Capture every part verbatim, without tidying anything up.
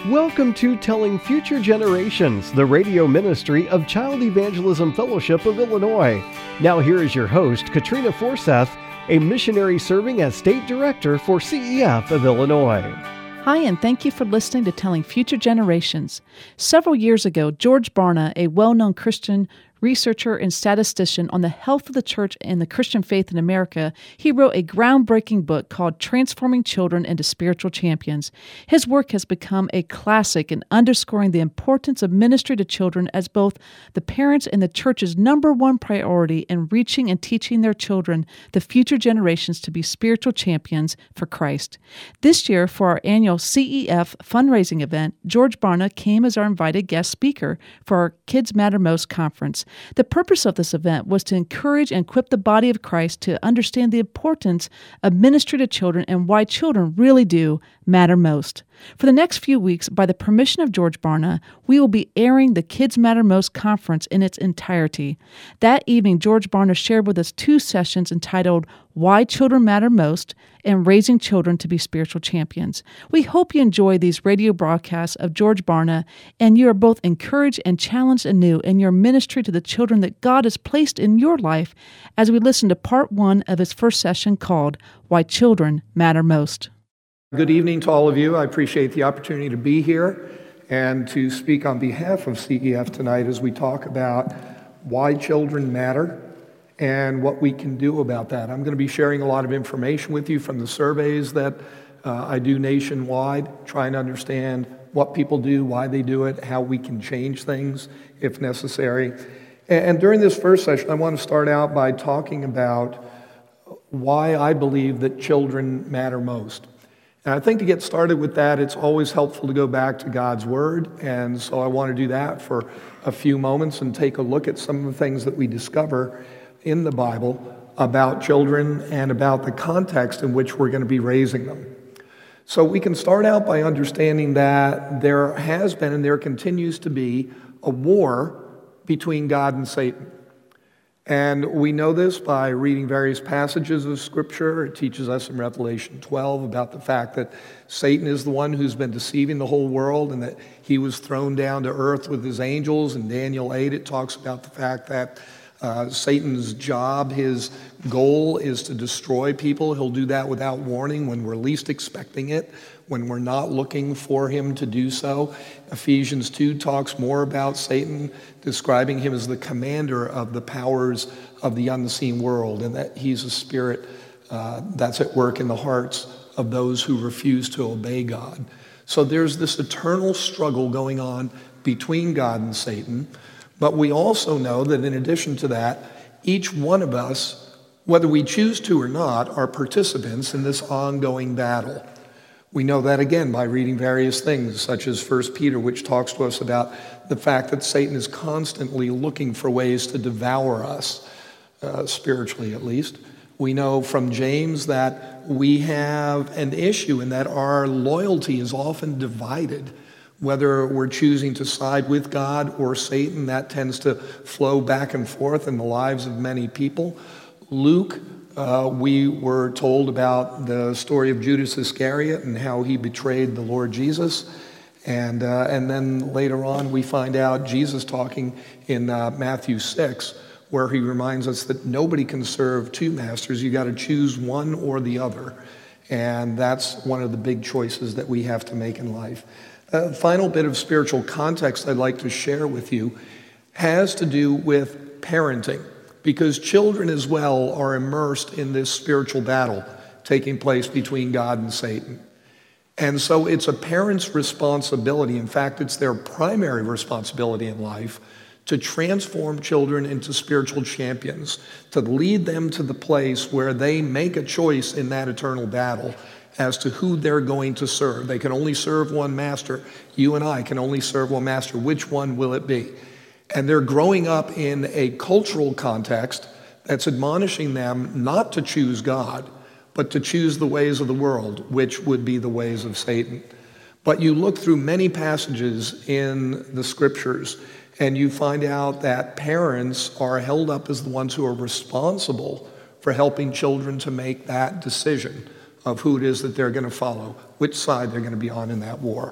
Welcome to Telling Future Generations, the radio ministry of Child Evangelism Fellowship of Illinois. Now here is your host, Katrina Forseth, a missionary serving as State Director for C E F of Illinois. Hi, and thank you for listening to Telling Future Generations. Several years ago, George Barna, a well-known Christian researcher and statistician on the health of the church and the Christian faith in America, he wrote a groundbreaking book called Transforming Children into Spiritual Champions. His work has become a classic in underscoring the importance of ministry to children as both the parents and the church's number one priority in reaching and teaching their children, the future generations, to be spiritual champions for Christ. This year, for our annual C E F fundraising event, George Barna came as our invited guest speaker for our Kids Matter Most conference. The purpose of this event was to encourage and equip the body of Christ to understand the importance of ministry to children and why children really do matter most. For the next few weeks, by the permission of George Barna, we will be airing the Kids Matter Most conference in its entirety. That evening, George Barna shared with us two sessions entitled Why Children Matter Most and Raising Children to be Spiritual Champions. We hope you enjoy these radio broadcasts of George Barna, and you are both encouraged and challenged anew in your ministry to the children that God has placed in your life as we listen to part one of his first session called Why Children Matter Most. Good evening to all of you. I appreciate the opportunity to be here and to speak on behalf of C E F tonight as we talk about why children matter and what we can do about that. I'm going to be sharing a lot of information with you from the surveys that uh, I do nationwide, trying to understand what people do, why they do it, how we can change things if necessary. And, and during this first session, I want to start out by talking about why I believe that children matter most. And I think to get started with that, it's always helpful to go back to God's Word, and so I want to do that for a few moments and take a look at some of the things that we discover in the Bible about children and about the context in which we're going to be raising them. So we can start out by understanding that there has been and there continues to be a war between God and Satan. And we know this by reading various passages of Scripture. It teaches us in Revelation twelve about the fact that Satan is the one who's been deceiving the whole world and that he was thrown down to earth with his angels. In Daniel eight, it talks about the fact that uh, Satan's job, his goal is to destroy people. He'll do that without warning when we're least expecting it, when we're not looking for him to do so. Ephesians two talks more about Satan, describing him as the commander of the powers of the unseen world, and that he's a spirit uh, that's at work in the hearts of those who refuse to obey God. So there's this eternal struggle going on between God and Satan, but we also know that in addition to that, each one of us, whether we choose to or not, are participants in this ongoing battle. We know that again by reading various things, such as First Peter, which talks to us about the fact that Satan is constantly looking for ways to devour us, uh, spiritually at least. We know from James that we have an issue in that our loyalty is often divided. Whether we're choosing to side with God or Satan, that tends to flow back and forth in the lives of many people. Luke, Uh, we were told about the story of Judas Iscariot and how he betrayed the Lord Jesus. And uh, and then later on we find out Jesus talking in uh, Matthew six, where he reminds us that nobody can serve two masters. You got to choose one or the other. And that's one of the big choices that we have to make in life. A final bit of spiritual context I'd like to share with you has to do with parenting, because children as well are immersed in this spiritual battle taking place between God and Satan. And so it's a parent's responsibility, in fact, it's their primary responsibility in life, to transform children into spiritual champions, to lead them to the place where they make a choice in that eternal battle as to who they're going to serve. They can only serve one master. You and I can only serve one master. Which one will it be? And they're growing up in a cultural context that's admonishing them not to choose God, but to choose the ways of the world, which would be the ways of Satan. But you look through many passages in the Scriptures, and you find out that parents are held up as the ones who are responsible for helping children to make that decision of who it is that they're going to follow, which side they're going to be on in that war.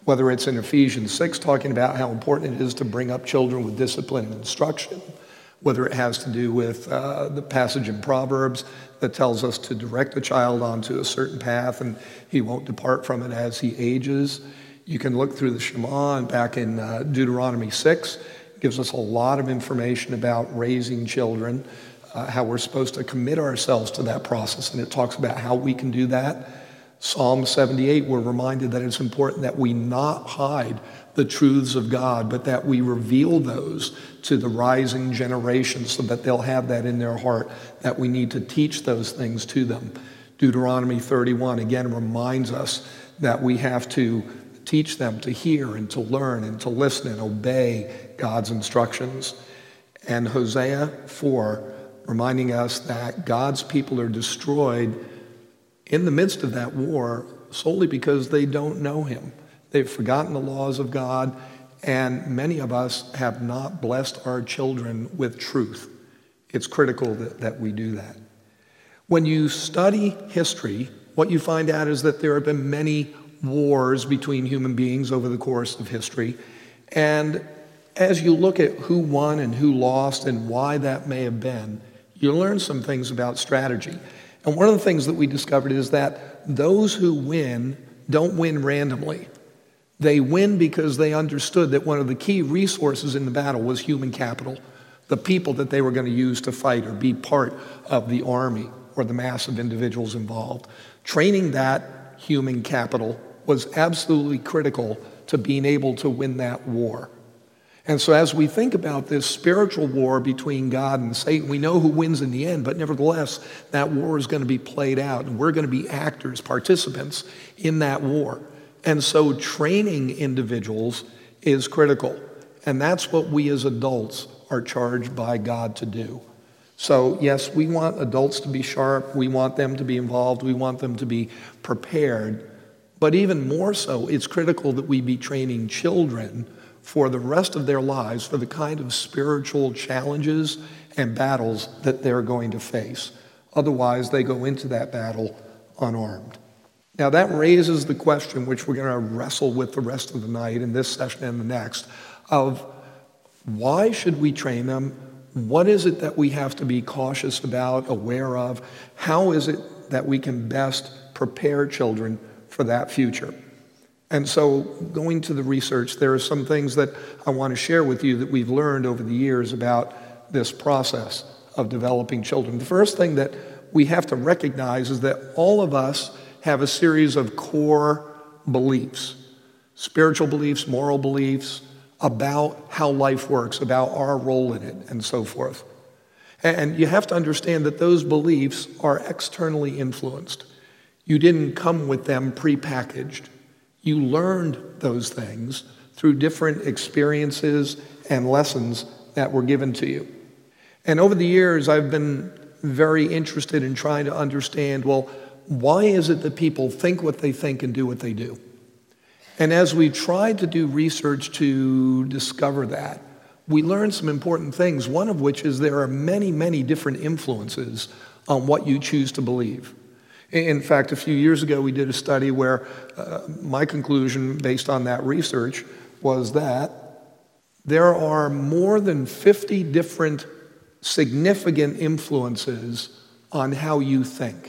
whether it's in Ephesians six talking about how important it is to bring up children with discipline and instruction, whether it has to do with uh, the passage in Proverbs that tells us to direct a child onto a certain path and he won't depart from it as he ages. You can look through the Shema, and back in uh, Deuteronomy six, it gives us a lot of information about raising children, uh, how we're supposed to commit ourselves to that process, and it talks about how we can do that. Psalm seventy-eight, we're reminded that it's important that we not hide the truths of God, but that we reveal those to the rising generation so that they'll have that in their heart, that we need to teach those things to them. Deuteronomy thirty-one, again, reminds us that we have to teach them to hear and to learn and to listen and obey God's instructions. And Hosea four, reminding us that God's people are destroyed in the midst of that war solely because they don't know him. They've forgotten the laws of God, and many of us have not blessed our children with truth. It's critical that, that we do that. When you study history, what you find out is that there have been many wars between human beings over the course of history. And as you look at who won and who lost and why that may have been, you learn some things about strategy. And one of the things that we discovered is that those who win don't win randomly. They win because they understood that one of the key resources in the battle was human capital, the people that they were going to use to fight or be part of the army or the mass of individuals involved. Training that human capital was absolutely critical to being able to win that war. And so as we think about this spiritual war between God and Satan, we know who wins in the end, but nevertheless, that war is going to be played out, and we're going to be actors, participants in that war. And so training individuals is critical, and that's what we as adults are charged by God to do. So yes, we want adults to be sharp, we want them to be involved, we want them to be prepared, but even more so, it's critical that we be training children for the rest of their lives for the kind of spiritual challenges and battles that they're going to face. Otherwise, they go into that battle unarmed. Now, that raises the question, which we're going to wrestle with the rest of the night in this session and the next, of why should we train them? What is it that we have to be cautious about, aware of? How is it that we can best prepare children for that future? And so going to the research, there are some things that I want to share with you that we've learned over the years about this process of developing children. The first thing that we have to recognize is that all of us have a series of core beliefs, spiritual beliefs, moral beliefs, about how life works, about our role in it, and so forth. And you have to understand that those beliefs are externally influenced. You didn't come with them prepackaged. You learned those things through different experiences and lessons that were given to you. And over the years, I've been very interested in trying to understand, well, why is it that people think what they think and do what they do? And as we tried to do research to discover that, we learned some important things, one of which is there are many, many different influences on what you choose to believe. In fact, a few years ago, we did a study where uh, my conclusion based on that research was that there are more than fifty different significant influences on how you think.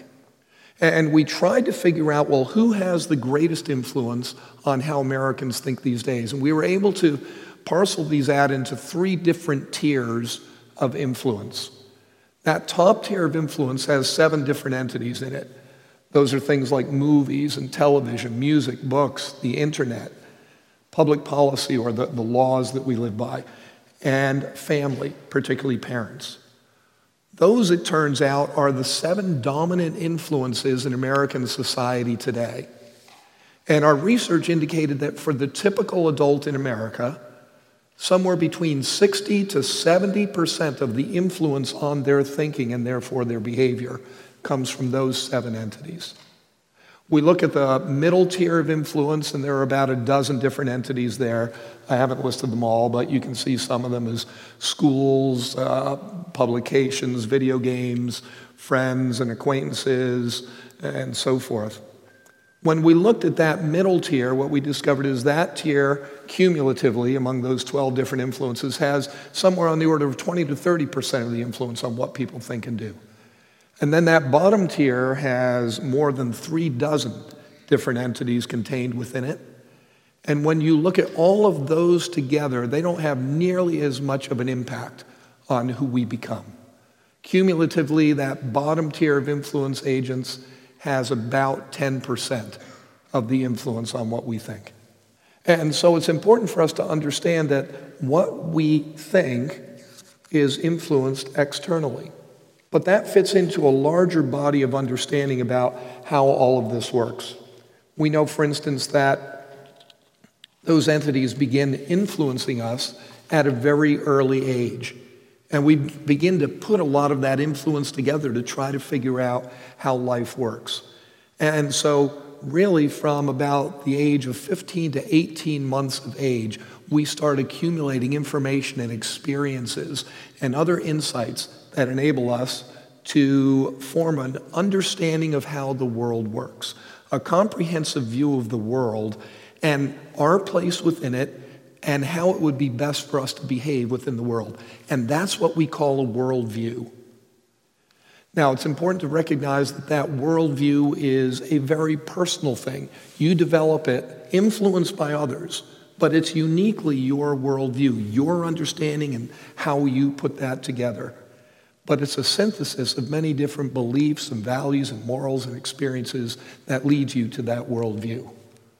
And we tried to figure out, well, who has the greatest influence on how Americans think these days? And we were able to parcel these out into three different tiers of influence. That top tier of influence has seven different entities in it. Those are things like movies and television, music, books, the internet, public policy or the, the laws that we live by, and family, particularly parents. Those, it turns out, are the seven dominant influences in American society today. And our research indicated that for the typical adult in America, somewhere between sixty to seventy percent of the influence on their thinking and therefore their behavior comes from those seven entities. We look at the middle tier of influence, and there are about a dozen different entities there. I haven't listed them all, but you can see some of them as schools, uh, publications, video games, friends and acquaintances, and so forth. When we looked at that middle tier, what we discovered is that tier, cumulatively, among those twelve different influences, has somewhere on the order of twenty to thirty percent of the influence on what people think and do. And then that bottom tier has more than three dozen different entities contained within it. And when you look at all of those together, they don't have nearly as much of an impact on who we become. Cumulatively, that bottom tier of influence agents has about ten percent of the influence on what we think. And so it's important for us to understand that what we think is influenced externally. But that fits into a larger body of understanding about how all of this works. We know, for instance, that those entities begin influencing us at a very early age. And we begin to put a lot of that influence together to try to figure out how life works. And so really from about the age of fifteen to eighteen months of age, we start accumulating information and experiences and other insights that enable us to form an understanding of how the world works, a comprehensive view of the world and our place within it, and how it would be best for us to behave within the world. And that's what we call a worldview. Now, it's important to recognize that that worldview is a very personal thing. You develop it, influenced by others, but it's uniquely your worldview, your understanding and how you put that together. But it's a synthesis of many different beliefs and values and morals and experiences that leads you to that worldview.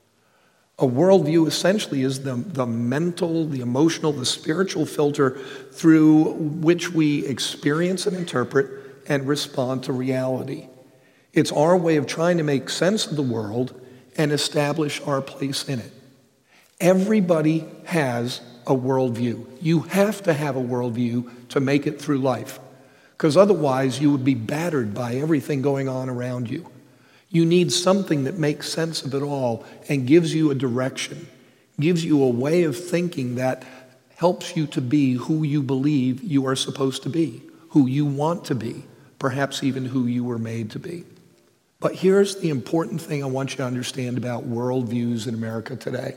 A worldview essentially is the, the mental, the emotional, the spiritual filter through which we experience and interpret and respond to reality. It's our way of trying to make sense of the world and establish our place in it. Everybody has a worldview. You have to have a worldview to make it through life, because otherwise you would be battered by everything going on around you. You need something that makes sense of it all and gives you a direction, gives you a way of thinking that helps you to be who you believe you are supposed to be, who you want to be, perhaps even who you were made to be. But here's the important thing I want you to understand about worldviews in America today.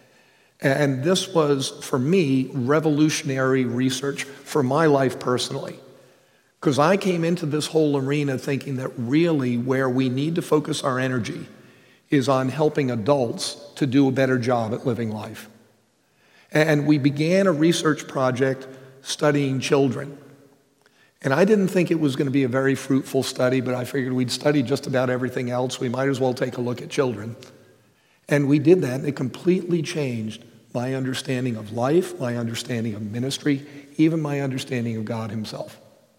And this was, for me, revolutionary research for my life personally. Because I came into this whole arena thinking that really where we need to focus our energy is on helping adults to do a better job at living life. And we began a research project studying children. And I didn't think it was going to be a very fruitful study, but I figured we'd study just about everything else. We might as well take a look at children. And we did that, and it completely changed my understanding of life, my understanding of ministry, even my understanding of God himself.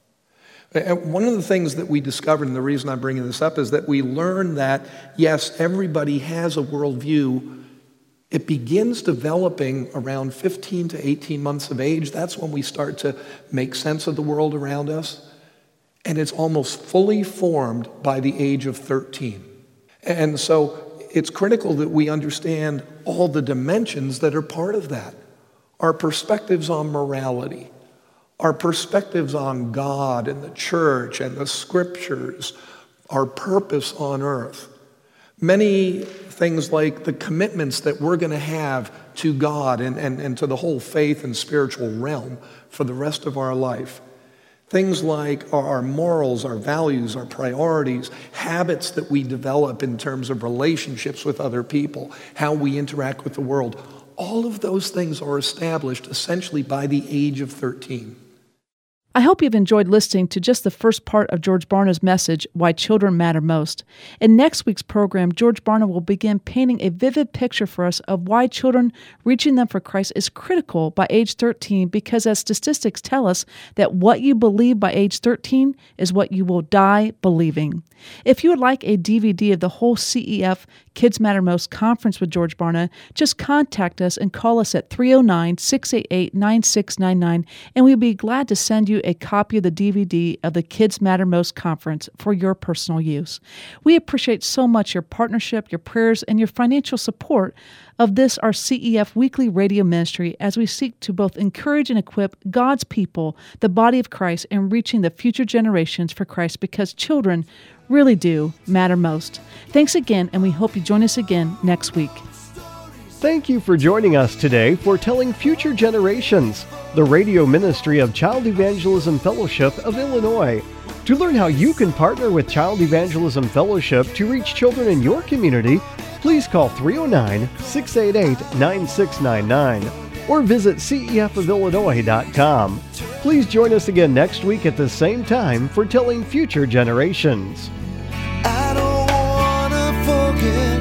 And one of the things that we discovered, and the reason I'm bringing this up, is that we learned that, yes, everybody has a worldview. It begins developing around fifteen to eighteen months of age. That's when we start to make sense of the world around us. And it's almost fully formed by the age of thirteen. And so it's critical that we understand all the dimensions that are part of that. Our perspectives on morality, our perspectives on God and the church and the scriptures, our purpose on earth. Many things like the commitments that we're going to have to God and, and, and to the whole faith and spiritual realm for the rest of our life. Things like our morals, our values, our priorities, habits that we develop in terms of relationships with other people, how we interact with the world. All of those things are established essentially by the age of thirteen. I hope you've enjoyed listening to just the first part of George Barna's message, Why Children Matter Most. In next week's program, George Barna will begin painting a vivid picture for us of why children reaching them for Christ is critical by age thirteen, because as statistics tell us that what you believe by age thirteen is what you will die believing. If you would like a D V D of the whole C E F Kids Matter Most conference with George Barna, just contact us and call us at three oh nine, six eight eight, nine six nine nine, and we'd be glad to send you a copy of the D V D of the Kids Matter Most Conference for your personal use. We appreciate so much your partnership, your prayers, and your financial support of this, our C E F weekly radio ministry, as we seek to both encourage and equip God's people, the body of Christ, in reaching the future generations for Christ, because children really do matter most. Thanks again, and we hope you join us again next week. Thank you for joining us today for Telling Future Generations, the radio ministry of Child Evangelism Fellowship of Illinois. To learn how you can partner with Child Evangelism Fellowship to reach children in your community, please call three oh nine, six eight eight, nine six nine nine or visit C E F of Illinois dot com. Please join us again next week at the same time for Telling Future Generations. I don't wanna forget